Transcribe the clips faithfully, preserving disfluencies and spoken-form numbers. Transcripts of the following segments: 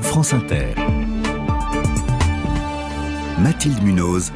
France Inter. Mathilde Munoz.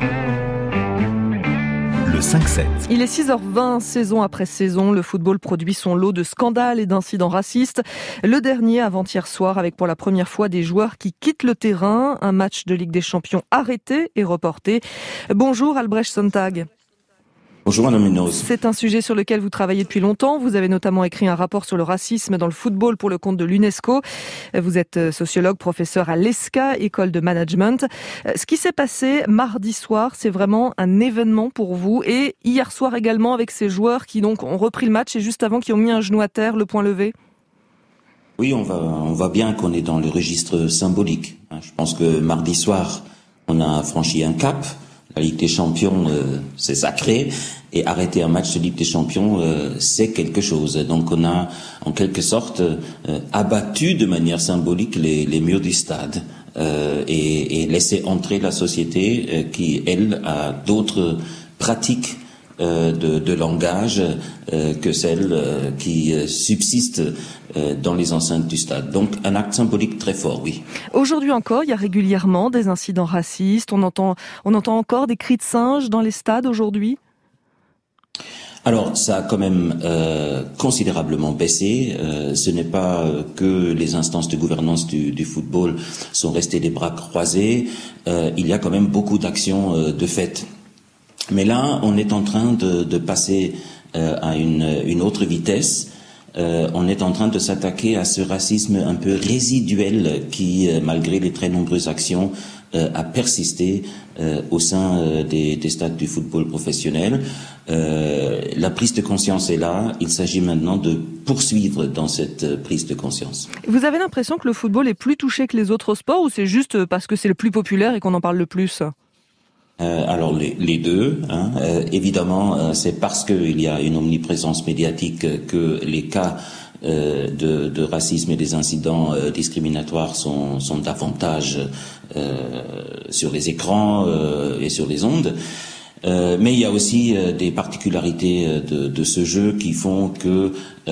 Le cinq sept. Il est six heures vingt, saison après saison, le football produit son lot de scandales et d'incidents racistes. Le dernier avant-hier soir avec pour la première fois des joueurs qui quittent le terrain, un match de Ligue des Champions arrêté et reporté. Bonjour Albrecht Sonntag. Bonjour Madame Munoz. C'est un sujet sur lequel vous travaillez depuis longtemps. Vous avez notamment écrit un rapport sur le racisme dans le football pour le compte de l'UNESCO. Vous êtes sociologue, professeur à l'E S C A, école de management. Ce qui s'est passé mardi soir, c'est vraiment un événement pour vous. Et hier soir également avec ces joueurs qui donc ont repris le match et juste avant qui ont mis un genou à terre, le poing levé. Oui, on va, on voit bien qu'on est dans le registre symbolique. Je pense que mardi soir, on a franchi un cap. La Ligue des Champions, euh, c'est sacré, et arrêter un match de Ligue des Champions, euh, c'est quelque chose. Donc on a, en quelque sorte, euh, abattu de manière symbolique les, les murs du stade euh, et, et laissé entrer la société euh, qui, elle, a d'autres pratiques euh, de, de langage euh, que celles euh, qui euh, subsistent euh, dans les enceintes du stade. Donc un acte symbolique très fort, oui. Aujourd'hui encore, il y a régulièrement des incidents racistes. On entend, on entend encore des cris de singe dans les stades aujourd'hui. Alors, ça a quand même euh, considérablement baissé. Euh, ce n'est pas que les instances de gouvernance du, du football sont restées les bras croisés. Euh, il y a quand même beaucoup d'actions euh, de fait. Mais là, on est en train de, de passer euh, à une, une autre vitesse. Euh, on est en train de s'attaquer à ce racisme un peu résiduel qui, euh, malgré les très nombreuses actions, euh, a persisté euh, au sein euh, des, des stades du football professionnel. Euh, la prise de conscience est là. Il s'agit maintenant de poursuivre dans cette euh, prise de conscience. Vous avez l'impression que le football est plus touché que les autres sports ou c'est juste parce que c'est le plus populaire et qu'on en parle le plus ? Euh, alors les, les deux, hein. euh, évidemment, euh, c'est parce qu'il y a une omniprésence médiatique euh, que les cas euh, de, de racisme et des incidents euh, discriminatoires sont, sont davantage euh, sur les écrans euh, et sur les ondes. Euh, mais il y a aussi euh, des particularités euh, de, de ce jeu qui font que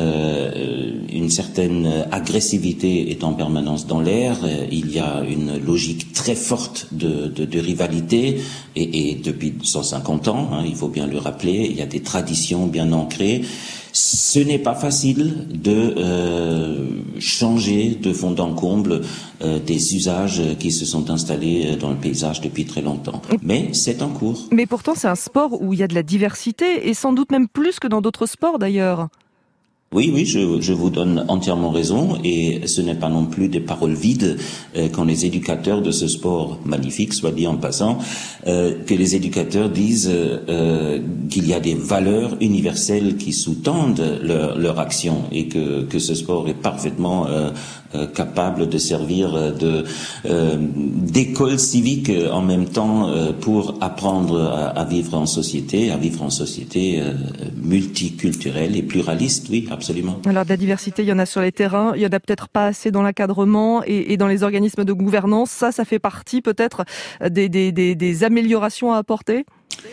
euh, une certaine agressivité est en permanence dans l'air. Euh, il y a une logique très forte de, de, de rivalité et, et depuis cent cinquante ans, hein, il faut bien le rappeler, il y a des traditions bien ancrées. Ce n'est pas facile de euh, changer de fond en comble euh, des usages qui se sont installés dans le paysage depuis très longtemps. Mais c'est en cours. Mais pourtant, c'est un sport où il y a de la diversité et sans doute même plus que dans d'autres sports d'ailleurs. Oui, oui, je, je vous donne entièrement raison et ce n'est pas non plus des paroles vides euh, quand les éducateurs de ce sport magnifique, soit dit en passant, euh, que les éducateurs disent euh, qu'il y a des valeurs universelles qui sous-tendent leur, leur action et que, que ce sport est parfaitement euh, euh, capable de servir de euh, d'école civique en même temps euh, pour apprendre à, à vivre en société, à vivre en société euh, multiculturelle et pluraliste, oui. Absolument. Alors de la diversité, il y en a sur les terrains, il y en a peut-être pas assez dans l'encadrement et, et dans les organismes de gouvernance. Ça, ça fait partie peut-être des, des, des, des améliorations à apporter ?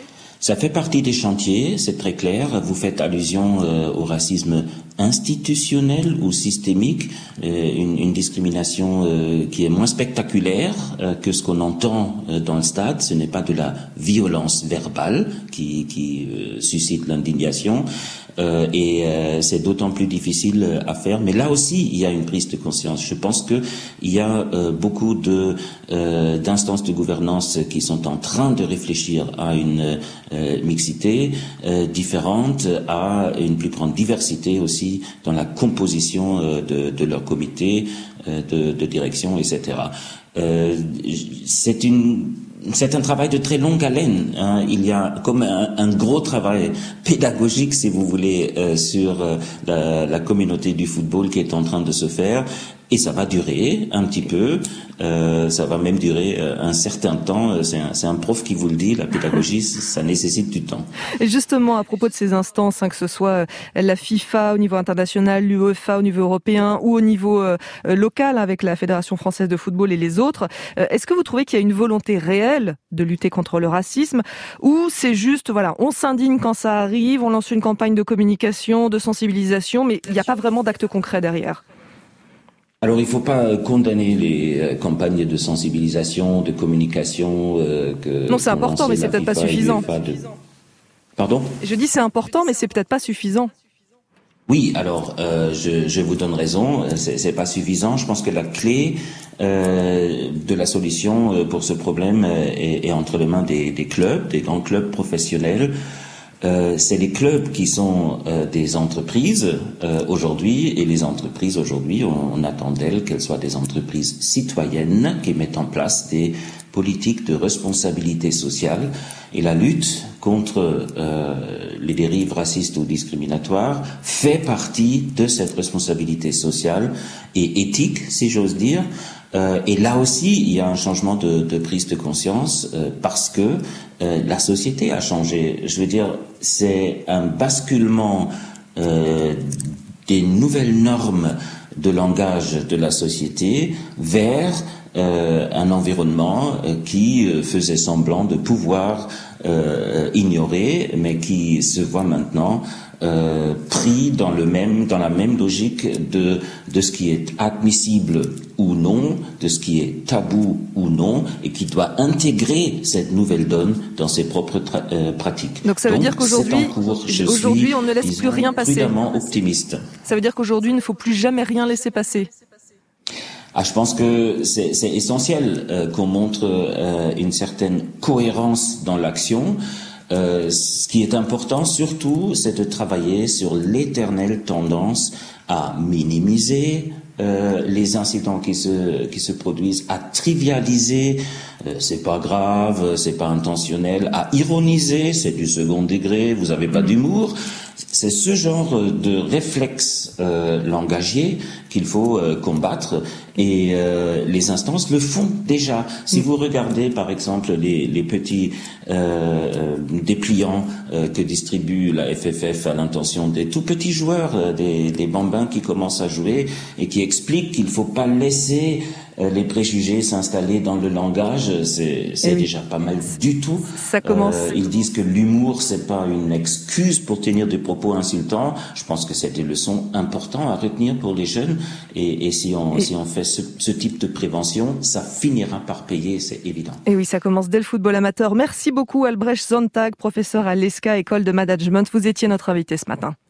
Ça fait partie des chantiers, c'est très clair. Vous faites allusion euh, au racisme institutionnel ou systémique, euh, une, une discrimination euh, qui est moins spectaculaire euh, que ce qu'on entend euh, dans le stade. Ce n'est pas de la violence verbale qui, qui euh, suscite l'indignation. Euh, et euh, c'est d'autant plus difficile à faire. Mais là aussi, il y a une prise de conscience. Je pense que il y a euh, beaucoup de euh, d'instances de gouvernance qui sont en train de réfléchir à une euh, mixité euh, différente, à une plus grande diversité aussi dans la composition euh, de, de leur comité euh, de, de direction, et cetera. Euh, c'est une C'est un travail de très longue haleine. Hein. Il y a comme un, un gros travail pédagogique, si vous voulez, euh, sur euh, la, la communauté du football qui est en train de se faire. Et ça va durer un petit peu, euh, ça va même durer euh, un certain temps. C'est un, c'est un prof qui vous le dit, la pédagogie, ça nécessite du temps. Et justement, à propos de ces instances, hein, que ce soit la FIFA au niveau international, l'UEFA au niveau européen ou au niveau euh, local avec la Fédération française de football et les autres, euh, est-ce que vous trouvez qu'il y a une volonté réelle de lutter contre le racisme ou c'est juste, voilà, on s'indigne quand ça arrive, on lance une campagne de communication, de sensibilisation, mais il n'y a pas vraiment d'acte concret derrière ? Alors, il ne faut pas condamner les campagnes de sensibilisation, de communication euh, que... Non, c'est important, mais c'est peut-être pas suffisant. De... Pardon ? Je dis c'est important, mais c'est peut-être pas suffisant. Oui, alors euh, je, je vous donne raison, c'est, c'est pas suffisant. Je pense que la clé euh, de la solution pour ce problème est, est entre les mains des, des clubs, des grands clubs professionnels. Euh, c'est les clubs qui sont euh, des entreprises euh, aujourd'hui, et les entreprises aujourd'hui, on, on attend d'elles qu'elles soient des entreprises citoyennes qui mettent en place des politiques de responsabilité sociale, et la lutte contre euh, les dérives racistes ou discriminatoires fait partie de cette responsabilité sociale et éthique, si j'ose dire. Euh, et là aussi, il y a un changement de, de prise de conscience euh, parce que euh, la société a changé. Je veux dire, c'est un basculement euh, des nouvelles normes de langage de la société vers euh, un environnement euh, qui euh, faisait semblant de pouvoir euh, ignorer, mais qui se voit maintenant Euh, pris dans le même, dans la même logique de de ce qui est admissible ou non, de ce qui est tabou ou non, et qui doit intégrer cette nouvelle donne dans ses propres tra- euh, pratiques. Donc ça veut Donc, dire qu'aujourd'hui, cours, aujourd'hui, on ne laisse plus rien passer. Prudemment optimiste. Ça veut dire qu'aujourd'hui, il ne faut plus jamais rien laisser passer. Ah, je pense que c'est, c'est essentiel euh, qu'on montre euh, une certaine cohérence dans l'action. Euh, ce qui est important surtout, c'est de travailler sur l'éternelle tendance à minimiser euh, les incidents qui se qui se produisent, à trivialiser, euh, c'est pas grave, c'est pas intentionnel, à ironiser, c'est du second degré, vous avez pas d'humour. C'est ce genre de réflexe euh, langagier qu'il faut euh, combattre, et euh, les instances le font déjà. Si vous regardez par exemple les, les petits euh, dépliants euh, que distribue la F F F à l'intention des tout petits joueurs, euh, des, des bambins qui commencent à jouer et qui expliquent qu'il faut pas laisser euh, les préjugés s'installer dans le langage, c'est, c'est oui. déjà pas mal du tout. Ça commence. Euh, ils disent que l'humour c'est pas une excuse pour tenir des propos insultants. Je pense que c'est des leçons importantes à retenir pour les jeunes, et, et si on et si on fait ce, ce type de prévention, ça finira par payer, c'est évident. Et oui, ça commence dès le football amateur. Merci beaucoup Albrecht Sonntag, professeur à l'E S C A, école de management. Vous étiez notre invité ce matin.